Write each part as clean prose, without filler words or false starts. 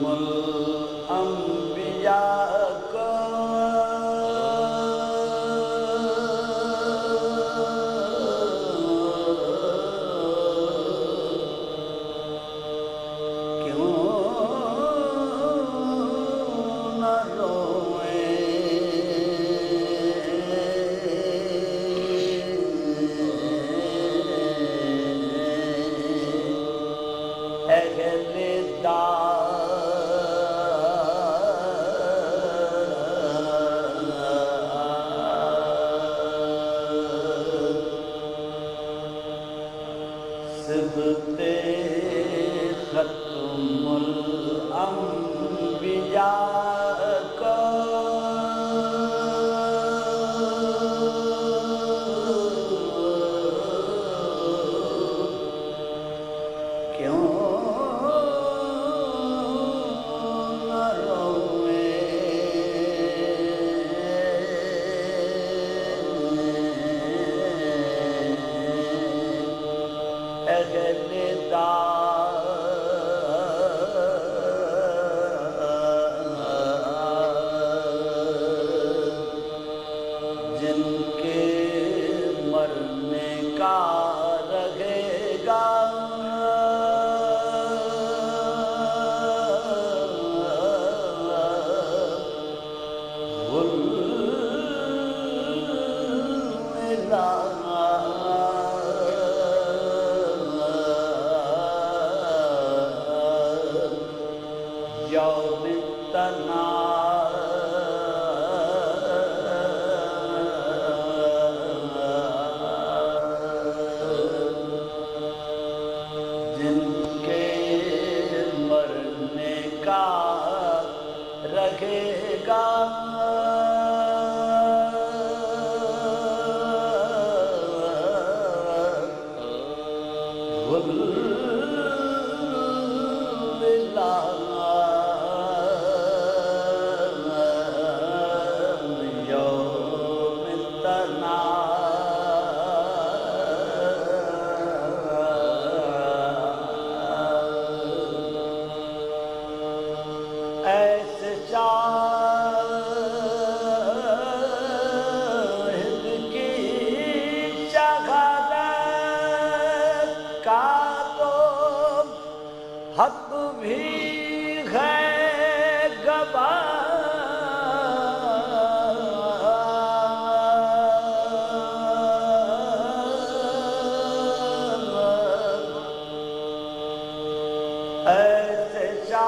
अंबिया को सिबते खत्मुल अंबिया को क्यों न रोए जिनके मरने का रहेगा तना जिनके मरने का रहेगा ऐसे शाहिद की शहादत का तो हक भी है गवाह ऐसे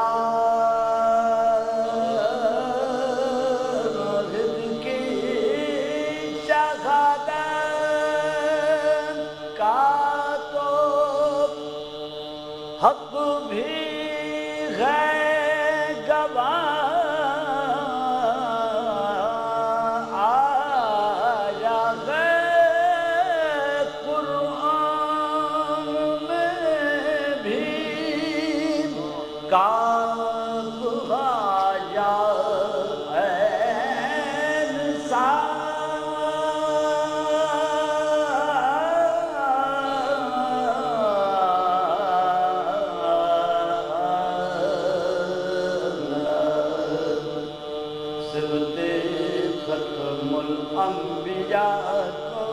हक भी है गवाह आया है कुरान में भी काज़ाया सिबते खत्मुल अंबिया को